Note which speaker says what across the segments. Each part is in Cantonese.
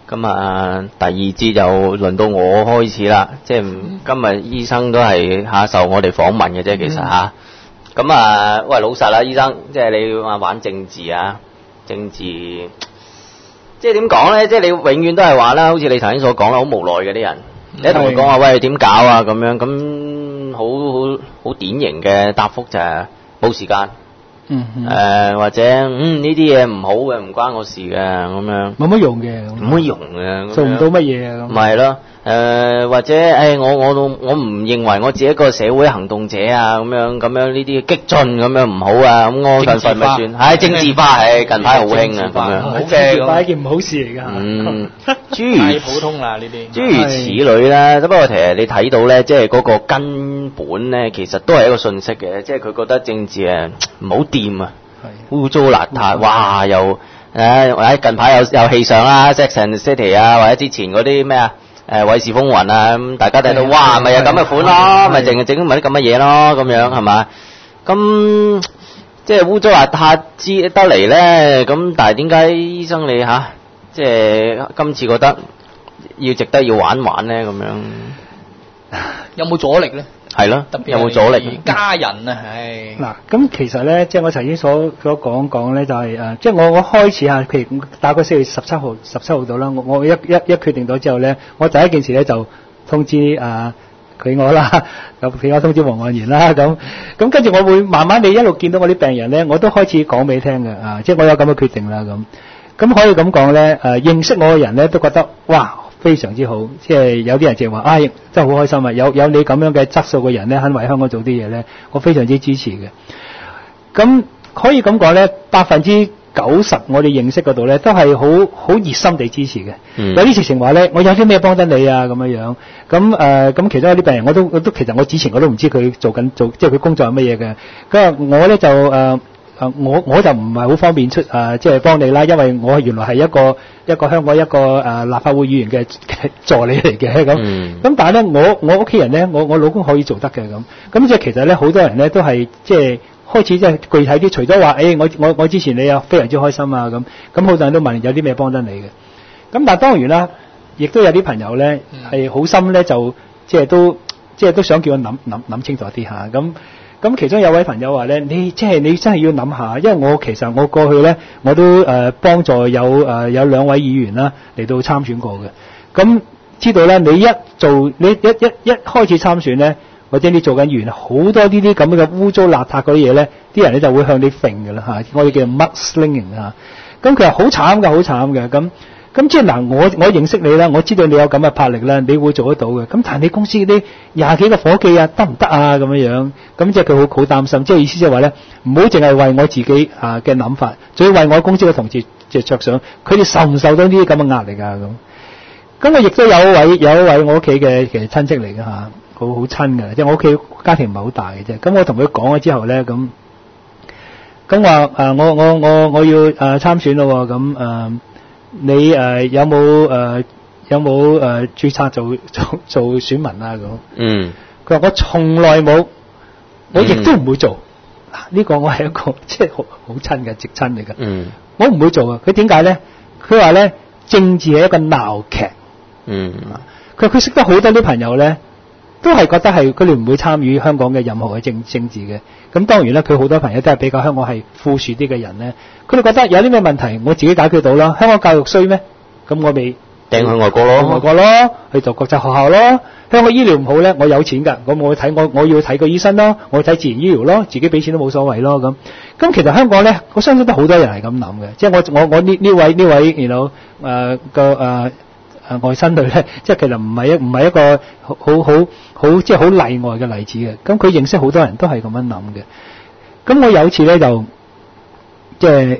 Speaker 1: 咁啊，第二節就輪到我開始啦，即係今日醫生都係受我哋訪問嘅啫，其實嚇。咁啊，喂，老實啦，醫生，即係你話玩政治啊，政治，即係點講咧？即係你永遠都係話啦，好似你頭先所講啦，好無奈嘅啲人。你一同佢講話，喂，點搞啊？咁樣咁好典型嘅答覆就係冇時間。或者呢啲嘢唔好嘅，唔關我事嘅咁樣，冇乜用嘅，做唔到乜嘢啊咁。咪係咯，或者我唔認為我自己一個社會行動者啊，咁樣呢啲激進咁樣唔好啊，咁我近份咪算，係政治化係近排好興啊，咁樣。好嘅，政治化係一件唔好事嚟㗎。太普通啦呢啲。諸如此類啦，不過其實你睇到咧，即係嗰個根本咧，其實都係一個訊息嘅，即係佢覺得政治唔好掂啊，污糟邋遢，哇又近排有戲上啦 Sex and City 啊，或者之前嗰啲咩啊衛視風雲啊，咁大家睇到哇咪有咁嘅款咯，咪淨係整埋啲咁嘅嘢咯，咁樣係嘛？咁即係污糟邋遢之得嚟咧，咁但係點解醫生你即係今次覺得值得要玩咧咁樣？有冇阻力咧？係咯，有冇阻力？家人啊，嗱，咁其實咧，即係我頭先所講咧，就係即係我開始譬如大概4月17號到啦，我一決定咗之後咧，我第一件事咧就通知佢我啦，咁譬如我通知黃岸然啦，咁跟住我會慢慢地一路見到我啲病人咧，我都開始講俾你聽嘅，即係我有咁嘅決定啦，咁可以咁講咧，認識我嘅人咧都覺得哇！非常之好，即係有啲人就話，真係好開心啊！有你咁樣嘅質素嘅人咧，肯為香港做啲嘢咧，我非常之支持嘅。咁可以咁講咧，90%我哋認識嗰度咧，都係好熱心地支持嘅。有啲直情話咧，我有啲咩幫得你啊咁樣。咁其中有啲病人我都其實我之前我都唔知佢做即係佢工作係乜嘢嘅。咁我咧就我就唔係好方便即係幫你啦，因為我原來係一個香港一個立法會議員嘅助理嚟嘅咁但係咧我屋企人咧我老公可以做得嘅咁即係其實咧好多人咧都係即係開始即係具體啲，除咗話我支持你啊，非常之開心啊咁好多人都問有啲咩幫得你嘅，咁但係當然啦，亦都有啲朋友咧係好心咧就即係都想叫我諗清楚啲下咁其中有位朋友話咧，你真係要諗下，因為其實我過去咧我都幫助有2位議員啦嚟到參選過嘅，咁知道咧你一開始參選咧，或者你做緊議員，好多呢啲咁嘅污糟邋遢嗰啲嘢咧，啲人咧就會向你揈㗎啦嚇，我哋叫 mudslinging 啊，咁其實好慘嘅咁即係嗱，我認識你啦，我知道你有咁嘅魄力啦，你會做得到嘅。咁但係你公司啲20幾個伙計啊，得唔得啊？咁樣，咁即係佢好擔心。即係意思就係話咧，唔好淨係為我自己嘅諗法，仲要為我公司嘅同事着想，佢哋受唔受到呢啲咁嘅壓力啊？咁我亦都有一位我屋企嘅其實親戚嚟嘅嚇，好親嘅，即係我屋企家庭唔係好大嘅啫。咁我同佢講咗之後咧，咁話我要參選咯，咁你有冇註冊做選民啊咁？佢話我從來冇，我亦都唔會做。呢個我係一個即係好親嘅直親嚟㗎。我唔會做啊！佢點解咧？佢話咧政治係一個鬧劇。佢識得好多啲朋友咧，都係覺得係佢哋唔會參與香港嘅任何嘅政治嘅。咁當然啦，佢好多朋友都係比較香港係富庶啲嘅人咧，佢哋覺得有啲咩問題我自己解決到啦。香港教育衰咩？咁我咪掟去外國咯，去讀國際學校咯。香港醫療唔好咧，我有錢㗎，咁我要睇個醫生咯，我去睇自然醫療咯，自己俾錢都冇所謂咯咁其實香港咧，我相信都好多人係咁諗嘅，即係我呢位外甥女咧，即係其實唔係一個好即係好例外嘅例子嘅。咁佢認識好多人都係咁樣諗嘅。咁我有次咧就即係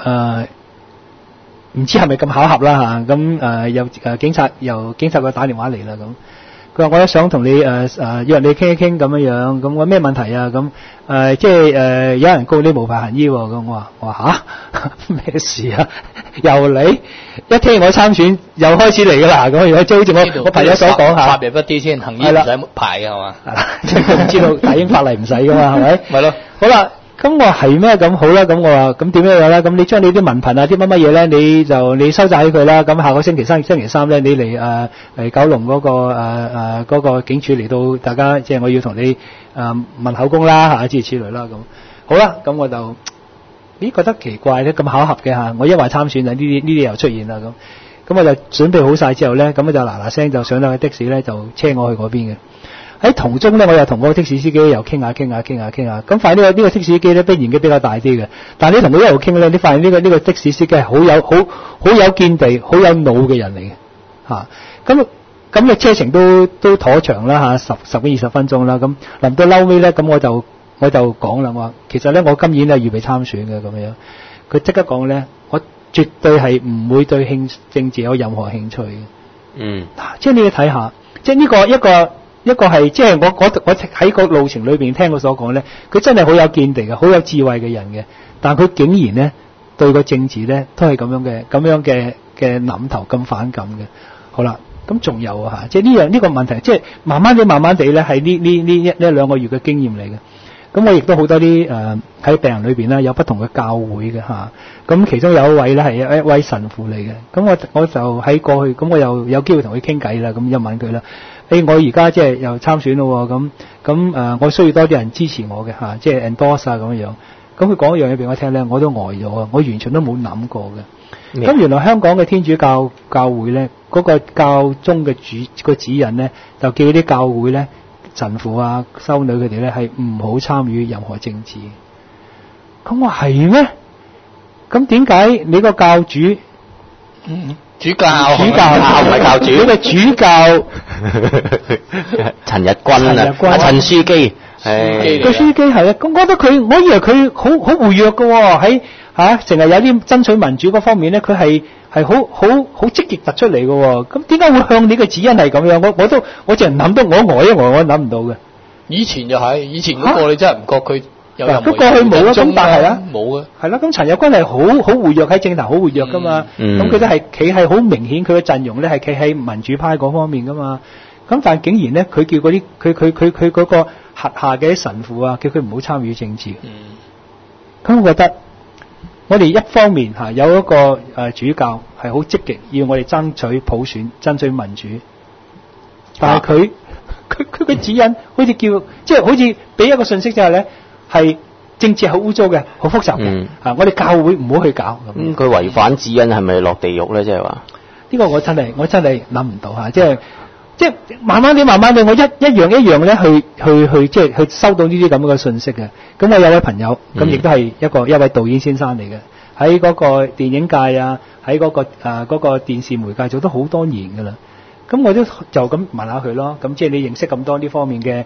Speaker 1: 唔知係咪咁巧合啦嚇。咁由警察佢打電話嚟啦咁。佢話我都想同你約你傾一傾咁樣。咁我咩問題啊？咁即係有人告你無牌行醫喎。咁我話嚇咩事啊？又嚟一聽我參選又開始嚟㗎啦。咁即係好似我朋友所講嚇，法律不啲先行醫唔使牌嘅係嘛？即係佢唔知道大英法例唔使㗎嘛係咪？咪咯。好啦，
Speaker 2: 咁我係咩？咁好啦，咁我話咁點樣啦？咁你將你啲文憑啊啲乜乜嘢咧，你收晒佢啦。咁下個星期三咧，你嚟九龍嗰個警署嚟到，大家即係我要同你問口供啦嚇，諸如此類啦咁。好啦，咁我就覺得奇怪咧，咁巧合嘅嚇，我一話參選啊，呢啲又出現啦咁。咁我就準備好晒之後咧，咁我就嗱聲就上咗的士咧，就車我去嗰邊嘅。喺途中咧，我又同嗰個的士司機又傾下。咁發現呢個的士司機咧，年紀比較大啲嘅，但係你同佢一路傾咧，你發現呢個的士司機係好有見地、好有腦嘅人嚟嘅嚇。咁嘅車程都頗長啦嚇，10幾20分鐘啦。咁臨到嬲尾咧，咁我就講啦，我話其實咧我今年係預備參選嘅咁樣。佢即刻講咧，我絕對係唔會對政治有任何興趣嘅。即係你要睇下，即係呢個一個係即係我喺個路程裏邊聽佢所講咧，佢真係好有見地嘅，好有智慧嘅人嘅。但佢竟然咧對個政治咧都係咁樣嘅諗頭咁反感嘅。好啦，咁仲有啊嚇，即係呢個問題，即係慢慢地咧係呢2個月嘅經驗嚟嘅。咁我亦都好多啲喺病人裏邊咧有不同嘅教會嘅嚇。咁其中有一位咧係一位神父嚟嘅。咁我就喺過去，咁我又有機會同佢傾偈啦。咁又問佢啦。我而家即係又參選咯，咁我需要多啲人支持我嘅嚇，即係 endorse 啊咁樣。咁佢講一樣嘢俾我聽咧，我都呆咗啊！我完全都冇諗過嘅。咁原來香港嘅天主教會咧，嗰個教宗嘅指引咧，就叫啲教會咧神父啊、修女佢哋咧係唔好參與任何政治。咁我係咩？咁點解你個教主？
Speaker 1: 主教唔係教主，
Speaker 2: 呢個主教
Speaker 1: 陳日君啊，陳書記，
Speaker 2: 個書記係啊，咁我覺得我以為佢好活躍嘅喎，喺成日有啲爭取民主嗰方面咧，佢係好積極突出嚟嘅喎。咁點解會向你嘅指引係咁樣？我淨係諗到我諗唔到嘅。
Speaker 3: 以前就係，以前嗰個你真係唔覺佢有任何
Speaker 2: 過去冇啊，咁但係啊
Speaker 3: 冇嘅。
Speaker 2: 係啦，咁陳日君係好活躍喺政壇，好活躍噶嘛。咁佢都係企喺好明顯，佢嘅陣容咧係企喺民主派嗰方面噶嘛。咁但係竟然咧，佢叫嗰啲佢嗰個轄下嘅神父啊，叫佢唔好參與政治。咁我覺得我哋一方面有一個主教係好積極要我哋爭取普選、爭取民主，但係佢嘅指引好似即係好似俾一個信息就係咧。係政治係好污糟嘅，好複雜嘅。我哋教會唔好去搞。
Speaker 1: 佢違反指引係咪落地獄咧？即係話
Speaker 2: 呢個我真係諗唔到嚇。即係慢慢地，我一樣咧去即係去收到呢啲咁嘅信息嘅。咁我有位朋友，咁亦都係一位導演先生嚟嘅，喺嗰個電影界啊，喺嗰個電視媒介做咗好多年㗎啦。咁我都就咁問下佢咯。咁即係你認識咁多呢方面嘅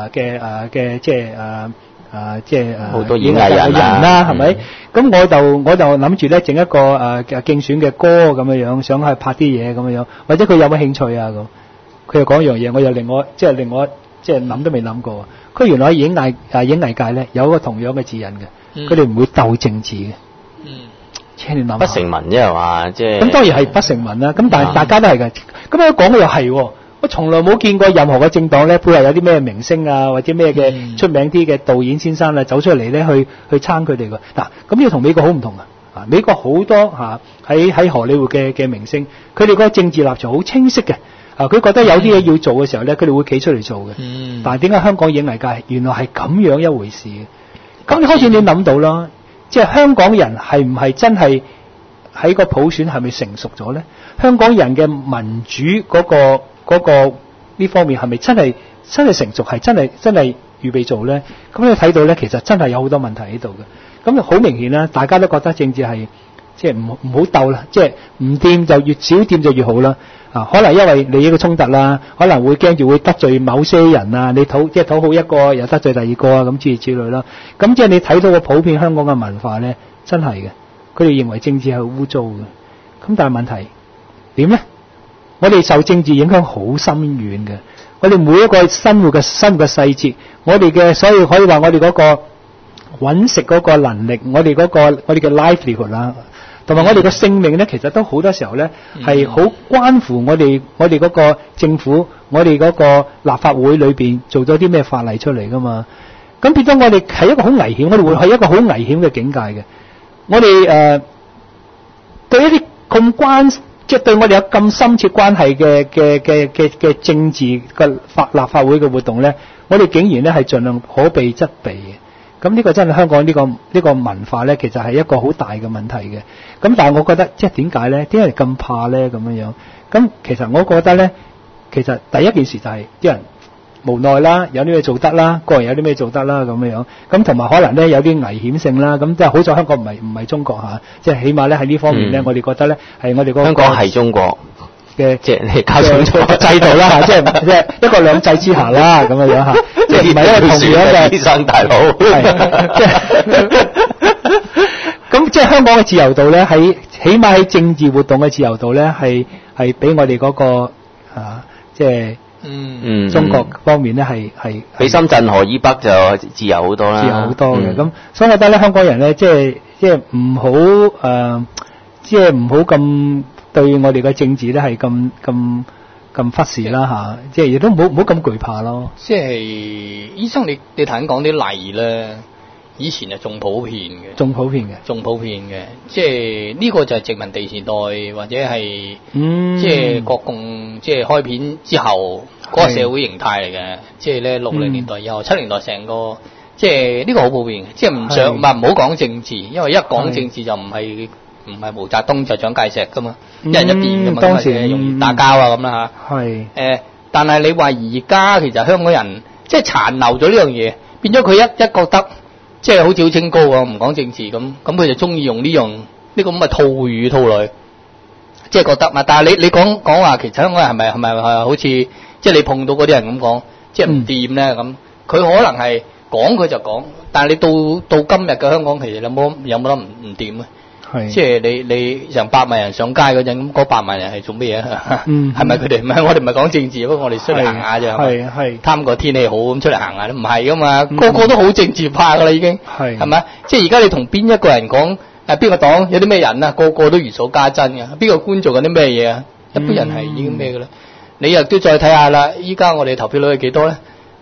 Speaker 2: 即係
Speaker 1: 好多演藝人
Speaker 2: 啦，係咪？咁我就諗住咧整一個競選嘅歌咁樣，想去拍啲嘢咁樣，或者佢有乜興趣啊咁？佢又講一樣嘢，我又令我即係諗都未諗過。佢原來喺演藝界咧有一個同樣嘅指引嘅，佢哋唔會鬥政治嘅。請你諗
Speaker 1: 不成文，即係話即係。咁
Speaker 2: 當然係不成文啦。咁但係大家都係嘅。咁我講嘅又係。我從來冇見過任何嘅政黨咧，背後有啲咩明星啊，或者咩嘅出名啲嘅導演先生啊，走出嚟咧去撐佢哋㗎。嗱，咁要同美國好唔同啊！美國好多喺荷里活嘅明星，佢哋嗰個政治立場好清晰嘅。佢覺得有啲嘢要做嘅時候咧，佢哋會企出嚟做嘅。但係點解香港影藝界原來係咁樣一回事嘅？咁開始你諗到啦，即係香港人係唔係真係喺個普選係咪成熟咗咧？香港人嘅民主嗰個呢方面係咪真係成熟，係真係預備做咧？咁你睇到咧，其實真係有好多問題喺度嘅。咁好明顯啦，大家都覺得政治係即係唔好鬥啦，即係唔掂就越少掂就越好啦。可能因為利益嘅衝突啦，可能會驚住會得罪某些人啊，你討好一個又得罪第二個啊，咁諸如此類啦。咁即係你睇到個普遍香港嘅文化咧，真係嘅，佢哋認為政治係污糟嘅。咁但係問題點咧？我哋受政治影響好深遠嘅，我哋每一個生活嘅細節，我哋嘅所以可以話我哋嗰個揾食嗰個能力，我哋嘅 livelihood 啦，同埋我哋嘅性命咧，其實都好多時候咧係好關乎我哋嗰個政府，我哋嗰個立法會裏邊做咗啲咩法例出嚟噶嘛。 咁變咗我哋係一個好危險，我哋會係一個好危險嘅境界嘅。我哋對一啲咁即係對我哋有咁深切關係嘅政治嘅立法會嘅活動咧，我哋竟然咧係盡量可避則避嘅。咁呢個真係香港呢個文化咧，其實係一個好大嘅問題嘅。咁但係我覺得即係點解咧？點解咁怕咧？咁樣咁其實我覺得咧，其實第一件事就係啲人無奈啦，有啲咩做得啦，個人有啲咩做得啦咁樣。咁同埋可能咧有啲危險性啦。咁即係好在香港唔係中國嚇，即係起碼咧喺呢方面咧，我哋覺得咧係我哋個
Speaker 1: 香港係中國
Speaker 2: 嘅
Speaker 1: 即係你搞清楚
Speaker 2: 制度啦嚇，即係一國兩制之下啦咁樣嚇，即係唔係一個同樣嘅
Speaker 1: 醫生大佬。
Speaker 2: 咁即係香港嘅自由度咧，起碼喺政治活動嘅自由度咧，係比我哋嗰個即係中國方面咧係
Speaker 1: 比深圳河以北就自由好多啦，
Speaker 2: 自由好多嘅。咁所以我覺得咧，香港人咧即係唔好即係唔好咁對我哋嘅政治咧係咁忽視啦嚇，即係亦都唔好咁懼怕咯。
Speaker 3: 即係醫生，你頭先講啲例咧，以前係仲普遍嘅，仲普遍嘅，即係呢個就係殖民地時代或者係即係國共即係開片之後嗰個社會形態嚟嘅。即係咧60年代以後，70年代成個即係呢個好普遍嘅，即係唔好講政治，因為一講政治就唔係毛澤東就蔣介石噶嘛，一人一邊噶嘛，當時容易打交啊咁啦嚇。但係你話而家其實香港人即係殘留咗呢樣嘢，變咗佢一覺得即係好似好清高啊，唔講政治咁佢就中意用呢個咁嘅套語套來，即係覺得嘛。但係你講話其實香港人係咪好似即係你碰到嗰啲人咁講，即係唔掂咧咁？佢可能係講佢就講，但係你到今日嘅香港，其實有冇得唔掂咧？即係你成100萬人上街嗰陣，咁嗰100萬人係做咩嘢？係咪佢哋？唔係我哋唔係講政治，不過我哋出嚟行下啫。係貪個天氣好咁出嚟行下都唔係噶嘛，個個都好政治化噶啦已經。係咪？即係而家你同邊一個人講邊個黨有啲咩人啊？個個都如數家珍嘅。邊個官做緊啲咩嘢啊？一般人係已經咩嘅啦。你又都再睇下啦。依家我哋投票率係幾多咧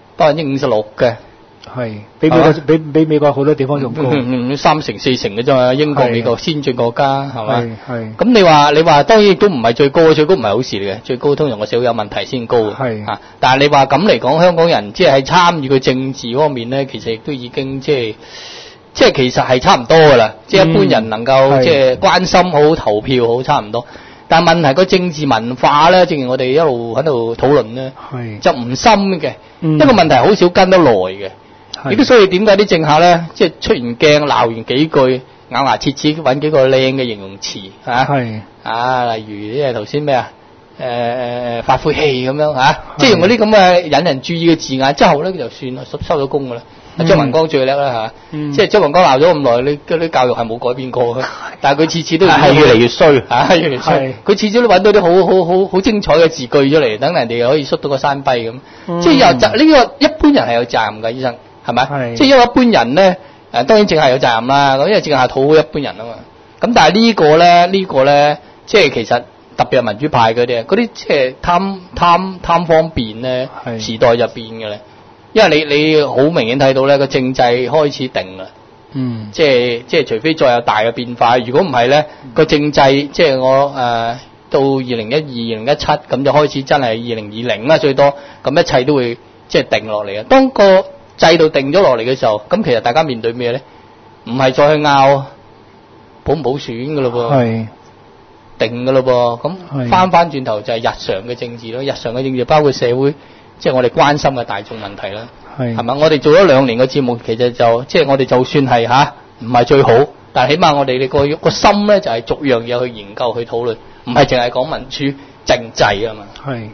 Speaker 3: ？56%嘅。係比美國好多地方仲高，3成4成嘅啫嘛。英國、美國先進國家係咪？係。咁你話當然亦都唔係最高，最高唔係好事嚟嘅。最高通常個社會有問題先高。係。但係你話咁嚟講，香港人即係參與佢政治方面咧，其實亦都已經即係其實係差唔多噶啦。即係一般人能夠即係關心好、投票好，差唔多。但係問題個政治文化咧，正如我哋一路喺度討論咧，就唔深嘅。一個問題好少跟得耐嘅。亦都所以點解啲政客咧，即係出完鏡鬧完幾句，咬牙切齒揾幾個靚嘅形容詞例如即係頭先咩發晦氣咁樣即係用嗰啲咁嘅引人注意嘅字眼，之後咧就算收咗工噶啦。張文光最叻啦即係張文光鬧咗咁耐，你嗰啲教育係冇改變過嘅，但係佢次次都係越嚟越衰越嚟越衰。佢次次都揾到啲好精彩嘅字句出嚟，等人哋可以縮到個山跛咁。即係呢個一般人係有責任㗎，醫生。係咪？即係因為一般人咧，當然政客有責任啦。咁因為政客係討好一般人啊嘛。咁但係呢個咧，即係其實特別係民主派嗰啲即係貪方便咧，時代就變嘅咧。因為你好明顯睇到咧，個政制開始定啦。即係除非再有大嘅變化，如果唔係咧，個政制即係我到2012、2017咁就開始真係2020啦最多，咁一切都會即係定落嚟嘅。當個制度定咗落嚟嘅時候，咁其實大家面對咩咧？唔係再去拗普唔普選嘅咯噃，定嘅咯噃。咁翻轉頭就係日常嘅政治咯。日常嘅政治包括社會，即係我哋關心嘅大眾問題啦。係咪？我哋做咗2年嘅節目，其實就即係我哋就算係唔係最好，但係起碼我哋個心咧就係逐樣嘢去研究去討論，唔係淨係講民主政制啊嘛。係。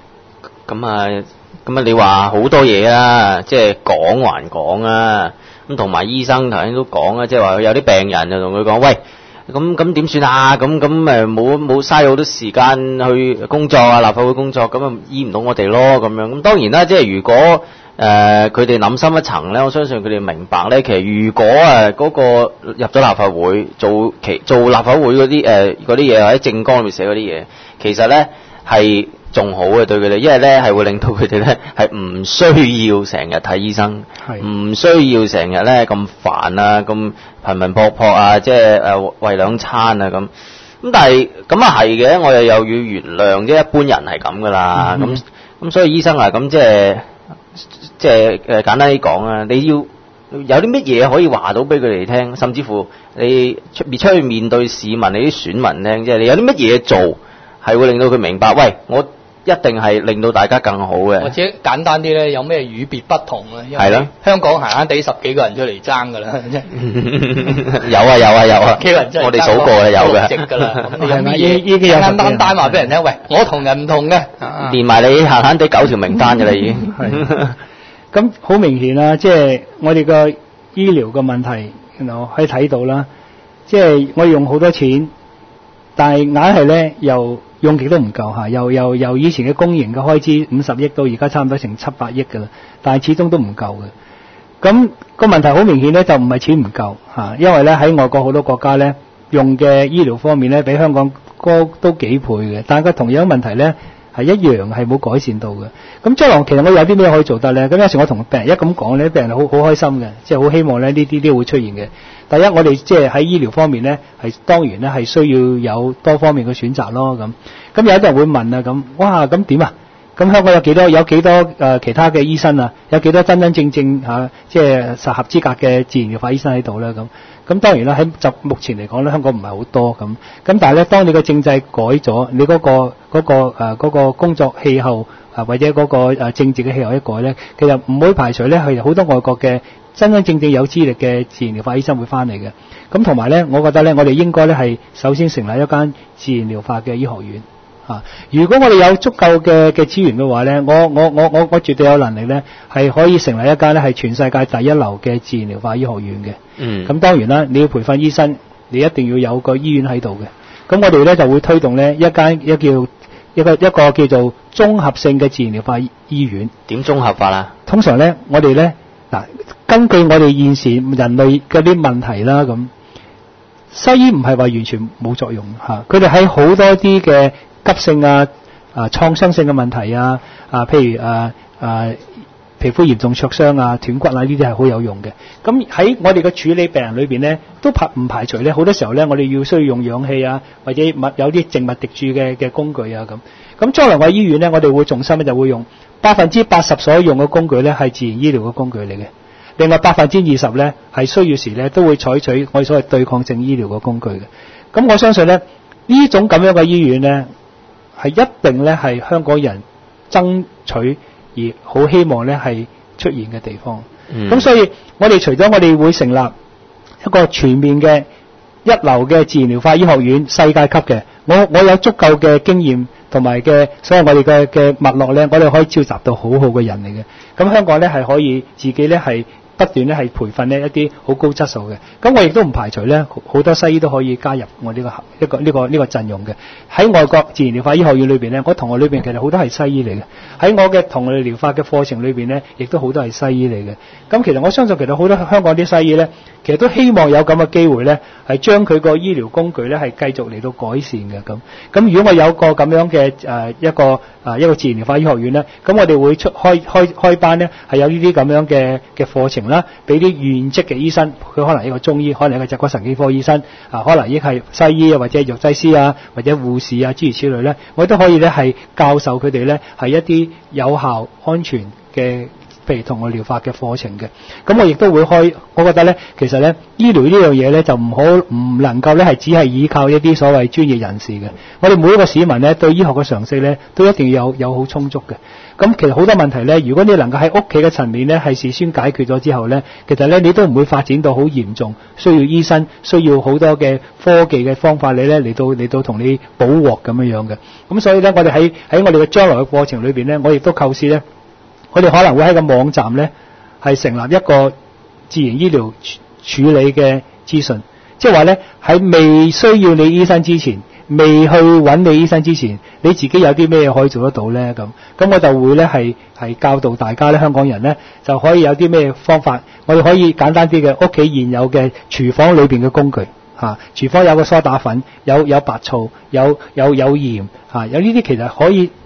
Speaker 1: 咁你話好多嘢啦，即係講還講啊，咁同埋醫生頭先都講啊，即係話有啲病人就同佢講，喂，咁點算啊？咁冇嘥好多時間去工作啊，立法會工作，咁啊醫唔到我哋咯，咁樣。咁當然啦，即係如果佢哋諗深一層咧，我相信佢哋明白咧，其實如果嗰個入咗立法會做立法會嗰啲嘢或者政綱裏面寫嗰啲嘢，其實咧係仲好嘅對佢哋，因為咧係會令到佢哋咧係唔需要成日睇醫生，唔需要成日咧咁煩啊，咁頻頻撲撲啊，即係餵兩餐啊咁。咁但係咁啊係嘅，我哋又要原諒即係一般人係咁噶啦。咁所以醫生啊，咁即係簡單啲講啊，你要有啲乜嘢可以話到俾佢哋聽，甚至乎你出去面對市民、你啲選民聽，即係你有啲乜嘢做係會令到佢明白，喂，我一定係令到大家更好嘅。
Speaker 3: 或者簡單啲咧，有咩與別不同啊？係咯，香港閒閒地10幾個人出嚟爭㗎啦，
Speaker 1: 有啊，
Speaker 3: 幾個人真係
Speaker 1: 我哋數過係有嘅。
Speaker 3: 值㗎啦，咁你有乜嘢簡單話俾人聽？喂，我同人唔同嘅，
Speaker 1: 連埋你閒閒地9條名單㗎啦已經。
Speaker 2: 咁好明顯啦，即係我哋個醫療嘅問題，可以睇到啦。即係我哋用好多錢，但係硬係咧又用極都唔夠嚇，由以前嘅公營嘅開支50億到而家差唔多成700億㗎啦，但係始終都唔夠嘅。咁個問題好明顯咧，就唔係錢唔夠嚇，因為咧喺外國好多國家咧用嘅醫療方面咧比香港高都幾倍嘅，但係個同樣問題咧係一樣係冇改善到嘅。咁將來其實我有啲咩可以做得咧？咁有時我同病人一咁講咧，病人好開心嘅，即係好希望咧呢啲都會出現嘅。第一，我哋即係喺醫療方面咧，係當然咧係需要有多方面嘅選擇咯。咁有啲人會問啊，咁哇咁點啊？咁香港有幾多其他嘅醫生啊？有幾多真真正正即係實合資格嘅自然療法醫生喺度咧？咁當然啦，喺目前嚟講咧，香港唔係好多咁。但係咧，當你個政制改咗，你嗰個工作氣候或者嗰個政治嘅氣候一改咧，其實唔會排除咧係好多外國嘅真真正正有資歷嘅自然療法醫生會翻嚟嘅。咁同埋咧，我覺得咧，我哋應該咧係首先成立一間自然療法嘅醫學院。如果我哋有足夠嘅資源嘅話咧，我絕對有能力咧係可以成立一間咧係全世界第一流嘅自然療法醫學院嘅。咁當然啦，你要培訓醫生，你一定要有個醫院喺度嘅。咁我哋咧就會推動咧一個叫做綜合性嘅自然療法醫院。點綜合法啊？通常咧，我哋咧根據我哋現時人類嗰啲問題啦，咁西醫唔係話完全冇作用嚇，佢哋喺好多啲嘅急性創傷性嘅問題譬如皮膚嚴重灼傷斷骨呢啲係好有用嘅。咁喺我哋嘅處理病人裏邊咧，都唔排除咧好多時候咧，我哋需要用氧氣或者有啲靜脈滴注嘅工具咁。咁將來我醫院咧，我哋會重心咧就會用80%所用嘅工具咧係自然醫療嘅工具嚟嘅，另外20%咧係需要時咧都會採取我哋所謂對抗性醫療嘅工具嘅。咁我相信咧呢種咁樣嘅醫院咧，係一定咧係香港人爭取而好希望咧係出現嘅地方。咁所以我哋除咗我哋會成立一個全面嘅一流嘅自然療法醫學院，世界級嘅，我有足夠嘅經驗同埋嘅所有我哋嘅脈絡咧，我哋可以召集到好好嘅人嚟嘅。咁香港咧係可以自己咧係不斷咧係培訓呢一啲好高質素嘅。咁我亦都唔排除咧好多西醫都可以加入我呢個陣容嘅。喺外國自然療法醫學院裏邊咧，我同學裏邊其實好多係西醫嚟嘅。喺我嘅同類療法嘅課程裏邊咧，亦都好多係西醫嚟嘅。咁其實我相信其實好多香港啲西醫咧，其實都希望有咁嘅機會咧，係將佢個醫療工具咧係繼續嚟到改善嘅。咁如果我有個咁樣嘅一個自然療法醫學院咧，咁我哋會開班咧，係有呢啲咁樣嘅課程啦，俾啲現職嘅醫生，佢可能一個中醫，可能一個脊骨神經科醫生，可能亦係西醫或者藥劑師或者護士諸如此類咧，我都可以咧係教授佢哋咧係一啲有效安全嘅譬如同我療法嘅課程嘅。咁我亦都會我覺得咧，其實咧醫療呢樣嘢咧就唔能夠咧係只係依靠一啲所謂專業人士嘅。我哋每一個市民咧對醫學嘅常識咧都一定要有好充足嘅。咁其實好多問題咧，如果你能夠喺屋企嘅層面咧係事先解決咗之後咧，其實咧你都唔會發展到好嚴重，需要醫生，需要好多嘅科技嘅方法嚟到同你補鑊咁樣嘅。咁所以咧，我哋喺我哋嘅將來嘅過程裏邊咧，我亦都構思咧，我哋可能會喺個網站咧係成立一個自然醫療處理嘅資訊，即係話咧喺未需要你醫生之前，未去揾你醫生之前，你自己有啲咩可以做得到咧？咁我就會咧係教導大家咧，香港人咧就可以有啲咩方法，我哋可以簡單啲嘅屋企現有嘅廚房裏邊嘅工具廚房有個梳打粉，有白醋，有鹽有呢啲其實可以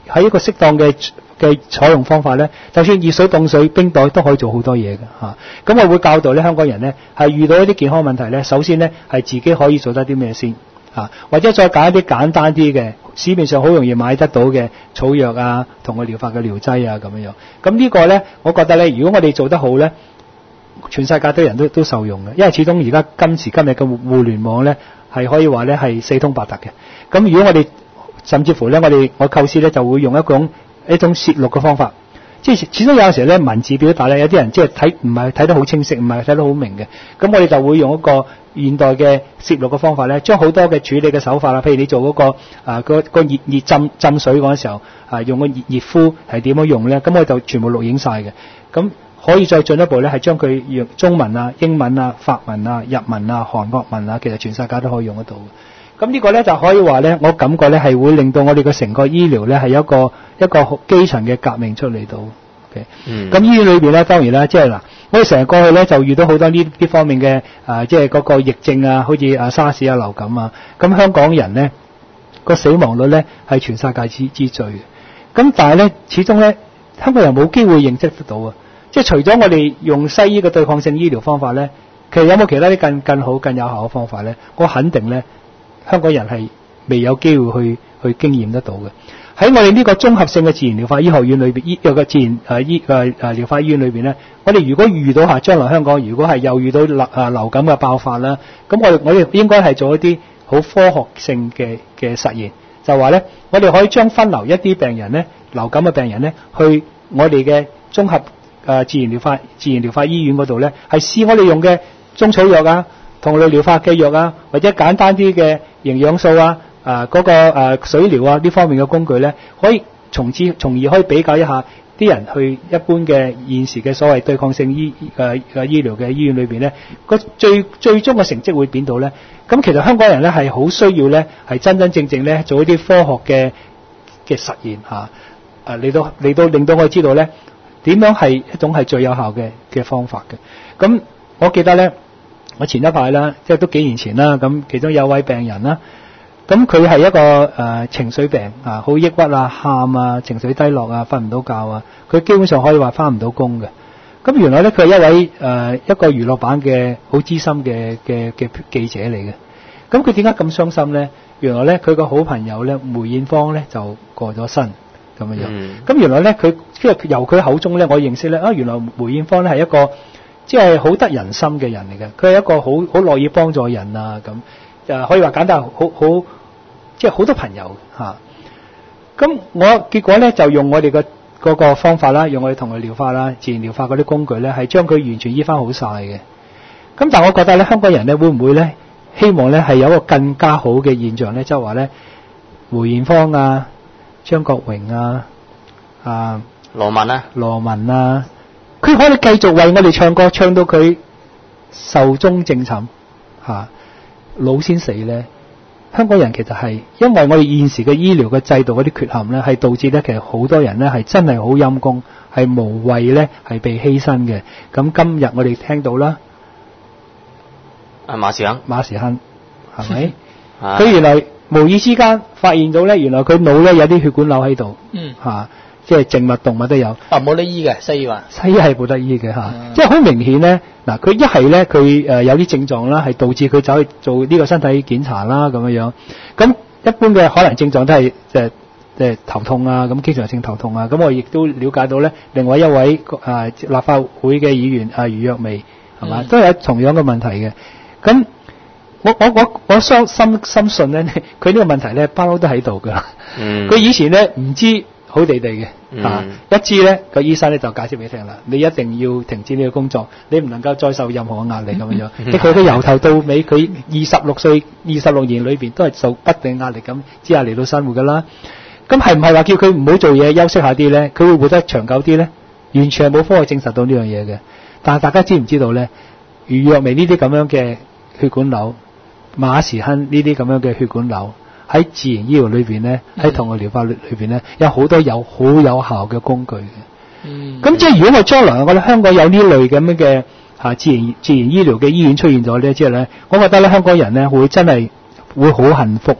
Speaker 2: 喺一個適當嘅採用方法咧，就算熱水、凍水、冰袋都可以做好多嘢嘅嚇。咁我會教導咧香港人咧係遇到一啲健康問題咧，首先咧係自己可以做得啲咩先嚇，或者再揀一啲簡單啲嘅市面上好容易買得到嘅草藥啊，同個療法嘅療劑啊咁樣。咁呢個咧，我覺得咧，如果我哋做得好咧，全世界啲人都受用嘅，因為始終而家今時今日嘅互聯網咧係可以話咧係四通八達嘅。咁如果我哋甚至乎咧，我構思咧就會用一種攝錄嘅方法，即係始終有陣時咧文字表達咧，有啲人即係唔係睇得好清晰，唔係睇得好明嘅。咁我哋就會用一個現代嘅攝錄嘅方法咧，將好多嘅處理嘅手法啦，譬如你做嗰個熱浸水嗰陣時候用個熱敷係點樣用咧，咁我就全部錄影晒嘅。咁可以再進一步咧，係將佢用中文啊、英文啊、法文啊、日文啊、韓國文啊，其實全世界都可以用得到嘅。咁呢個咧就可以話咧，我感覺咧係會令到我哋嘅成個醫療咧係一個基層嘅革命出嚟到。OK，咁醫院裏邊咧當然啦，即係嗱，我哋成日過去咧就遇到好多呢方面嘅即係嗰個疫症啊，好似沙士啊、流感啊，咁香港人咧個死亡率咧係全世界之最嘅。咁但係咧，始終咧香港人冇機會認識得到啊。即係除咗我哋用西醫嘅對抗性醫療方法咧，其實有冇其他啲更好、更有效嘅方法咧？我肯定咧。香港人係未有機會去經驗得到嘅。喺我哋呢個綜合性嘅自然療法醫學院裏邊，有個自然療法醫院裏邊咧，我哋如果遇到將來香港如果係又遇到流感嘅爆發啦，咁我哋應該係做一啲好科學性嘅實驗，就話咧，我哋可以將分流一啲病人咧，流感嘅病人咧，去我哋嘅綜合自然療法醫院嗰度咧，係試我哋用嘅中草藥啊。同類療法嘅藥啊，或者簡單啲嘅營養素啊，嗰個水療啊呢方面嘅工具咧，可以從而可以比較一下啲人去一般嘅現時嘅所謂對抗性醫療嘅醫院裏邊咧，個最終嘅成績會點到咧？咁其實香港人咧係好需要咧係真正咧做一啲科學嘅實驗嚇，嚟到令到我哋知道咧點樣係一種係最有效嘅方法嘅。咁我記得咧。我前一排啦，即係都幾年前啦，咁其中有位病人啦，咁佢係一個情緒病啊，好抑鬱啊、喊啊、情緒低落啊、瞓唔到覺啊，佢基本上可以話返唔到工嘅。咁原來咧佢係一位一個娛樂版嘅好資深嘅記者嚟嘅。咁佢點解咁傷心咧？原來咧佢個好朋友咧梅艷芳咧就過咗身咁樣樣。咁原來咧佢即係由佢口中咧我認識咧原來梅艷芳咧係一個。即係好得人心嘅人嚟嘅，佢係一個好樂意幫助人啊咁，可以話簡單好即係好多朋友嚇。咁我結果咧就用我哋嘅嗰個方法啦，用我哋同佢療法啦、自然療法嗰啲工具咧，係將佢完全醫翻好晒嘅。咁但係我覺得咧，香港人咧會唔會咧希望咧係有一個更加好嘅現象咧，即係話咧梅艷芳啊、張國榮啊、
Speaker 1: 羅文啊。
Speaker 2: 佢可以繼續為我哋唱歌，唱到佢壽終正寢老先死咧。香港人其實係因為我哋現時嘅醫療嘅制度嗰啲缺陷咧，係導致咧其實好多人咧係真係好陰功，係無謂咧係被犧牲嘅。咁今日我哋聽到啦，
Speaker 1: 馬時亨
Speaker 2: 係咪？佢原來無意之間發現到咧，原來佢腦咧有啲血管瘤喺度，即係靜脈動脈都有。
Speaker 3: 冇得醫嘅，西醫話。西
Speaker 2: 醫係冇得醫嘅嚇，即係好明顯咧。嗱，佢一係咧佢有啲症狀啦，係導致佢走去做呢個身體檢查啦咁樣樣。咁一般嘅可能症狀都係即係頭痛啊，咁經常性頭痛啊。咁我亦都了解到咧，另外一位立法會嘅議員余若薇係嘛，都有同樣嘅問題嘅。咁我深信咧，佢呢個問題咧不嬲都喺度㗎。佢以前咧唔知。好地嘅一知咧個醫生咧就解釋俾你聽啦，你一定要停止呢個工作，你唔能夠再受任何嘅壓力咁樣。即係佢由頭到尾，佢26年裏邊都係受不定壓力咁之下嚟到生活噶啦。咁係唔係話叫佢唔好做嘢休息下啲咧？佢會活得長久啲咧？完全係冇科學證實到呢樣嘢嘅。但係大家知唔知道咧？余若薇呢啲咁樣嘅血管瘤，馬時亨呢啲咁樣嘅血管瘤。喺自然醫療裏邊咧，喺同個療法裏邊咧，有好多好有效嘅工具嘅。咁即係如果我將來我哋香港有呢類咁樣嘅自然醫療嘅醫院出現咗咧之後咧，我覺得咧香港人咧會真係會好幸福，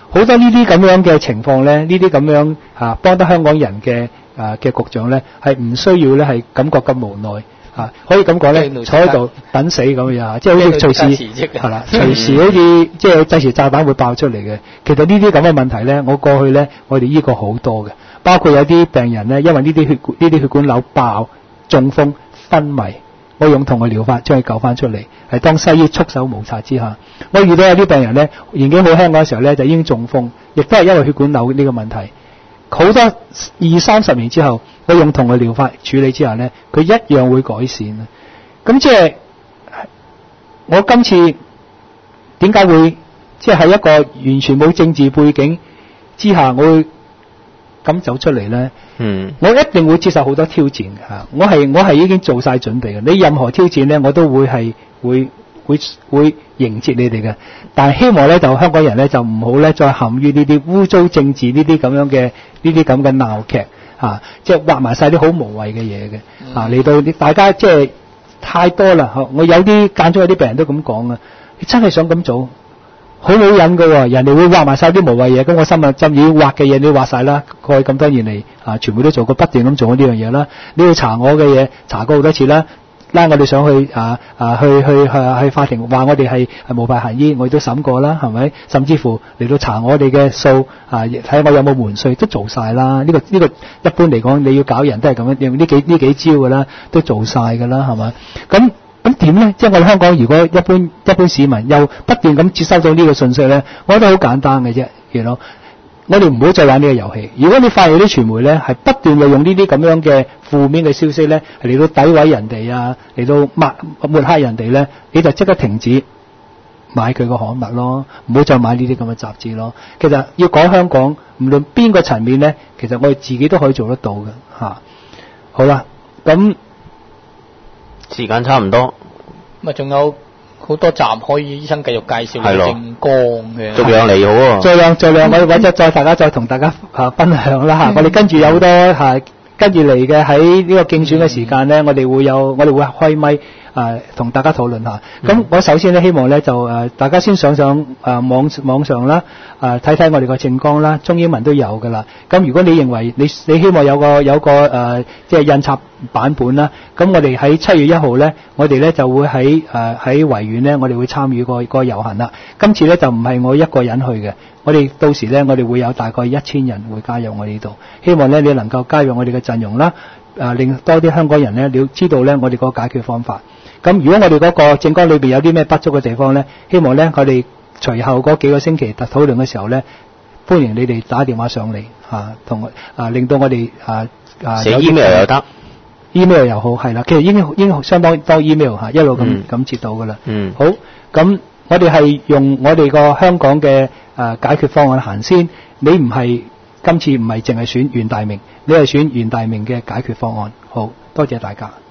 Speaker 2: 好多呢啲咁樣嘅情況咧，呢啲咁樣幫得香港人嘅局長咧，係唔需要咧係感覺咁無奈可以咁講咧，坐喺度等死咁樣，即係好似隨時係啦，隨時好似即係陣時炸彈會爆出嚟嘅。其實呢啲咁嘅問題咧，我過去咧我哋醫過好多嘅，包括有啲病人咧，因為呢啲血管瘤爆、中風、昏迷。我用同嘅療法將佢救翻出嚟，係當西醫束手無策之下。我遇到有啲病人咧，年紀好輕嗰時候咧就已經中風，亦都係因為血管瘤呢個問題。好多20-30年之後，我用同嘅療法處理之下咧，佢一樣會改善。咁即係我今次點解會即係喺一個完全冇政治背景之下，我會咁走出嚟咧？我一定會接受好多挑戰嚇，我係已經做晒準備嘅。你任何挑戰咧，我都會係會迎接你哋嘅。但係希望咧，就香港人咧就唔好咧再陷於呢啲污糟政治呢啲咁樣嘅呢啲咁嘅鬧劇嚇，即係畫埋晒啲好無謂嘅嘢嘅嚟到大家即係太多啦。我有啲間中有啲病人都咁講啊，你真係想咁做？好冇癮㗎喎，人哋會畫埋晒啲無謂嘢，咁我心啊浸要畫嘅嘢你畫晒啦，過去咁多年嚟全部都做過，不斷咁做呢樣嘢啦。你要查我嘅嘢，查過好多次啦，拉我哋上去去法庭話我哋係無牌行醫，我亦都審過啦，係咪？甚至乎嚟到查我哋嘅數睇我有冇瞞稅，都做晒啦。呢個一般嚟講，你要搞人都係咁樣用呢幾招㗎啦，都做晒㗎啦，係咪？咁點咧？即係我哋香港，如果一般市民又不斷咁接收到呢個信息咧，我覺得好簡單嘅啫。我哋唔好再玩呢個遊戲。如果你發現啲傳媒咧係不斷利用呢啲咁樣嘅負面嘅消息咧，嚟到詆毀人哋嚟到抹黑人哋咧，你就即刻停止買佢個刊物咯，唔好再買呢啲咁嘅雜誌咯。其實要講香港，無論邊個層面咧，其實我哋自己都可以做得到嘅好啦，咁。
Speaker 1: 時間差唔多，
Speaker 3: 咁仲有好多集可以醫生繼續介紹正光嘅，
Speaker 1: 逐樣嚟好啊！
Speaker 2: 盡量我或者再大家再同大家分享啦我哋跟住有好多跟住嚟嘅喺呢個競選嘅時間咧，我哋會開咪同大家討論下。咁我首先咧希望咧就大家先上網上啦，睇睇我哋個政綱啦，中英文都有噶啦。咁如果你認為你希望有個即係印刷版本啦，咁我哋喺7月1號咧，我哋咧就會喺維園咧，我哋會參與個遊行啦。今次咧就唔係我一個人去嘅，我哋到時咧我哋會有大概1000人會加入我哋呢度，希望咧你能夠加入我哋嘅陣容啦，令多啲香港人咧你要知道咧我哋個解決方法。咁如果我哋嗰個政綱裏邊有啲咩不足嘅地方咧，希望咧我哋隨後嗰幾個星期討論嘅時候咧，歡迎你哋打電話上嚟同令到我哋
Speaker 1: 寫 email 又得
Speaker 2: ，email 又好係啦，其實已經相當多 email 一路咁接到噶啦。好，咁我哋係用我哋個香港嘅解決方案行先，你今次唔係淨係選袁大明，你係選袁大明嘅解決方案。好多謝大家。